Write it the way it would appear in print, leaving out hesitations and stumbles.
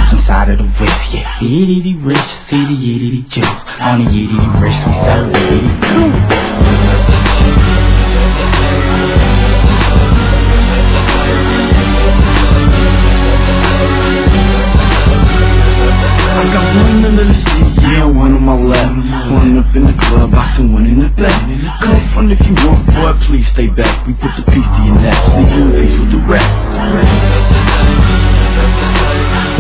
inside of the whip, yeah. The itty rich, see the itty juice. On the itty rich, we serve the itty cool. I got one under the seat, yeah, one on my left. One up in the club, boxing one in the back. Come front if you want, boy, please stay back. We put the piece to your neck, leave you in peace with the rest.